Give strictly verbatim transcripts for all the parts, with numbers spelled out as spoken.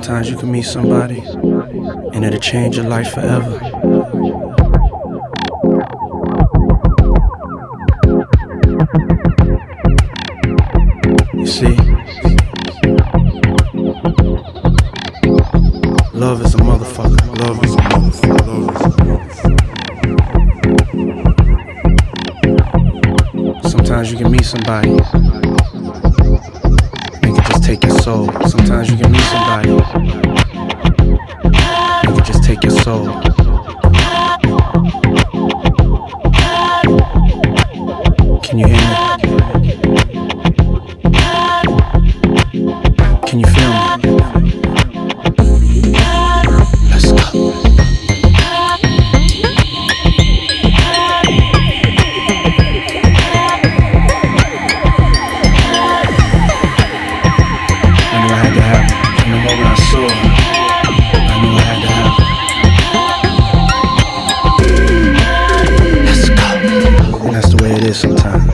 Sometimes you can meet somebody and it'll change your life forever. You see, love is a motherfucker. Love is a motherfucker. Love is a motherfucker. Sometimes you can meet somebody and can just take your soul. Sometimes you can meet somebody and can just take your soul. Can you hear me? Can you feel me? Let's go. I knew I had to happen. From the moment I saw her, I knew I had to happen. Let's go. And that's the way it is sometimes.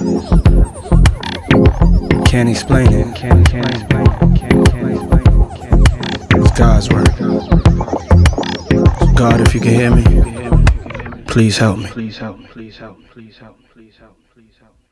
Can't explain it. Can't, can't explain it. Can't, can't explain it. It's God's word. So God, if you can hear me, please help me. Please help me. Please help me. Please help me. Please help me. Please help me.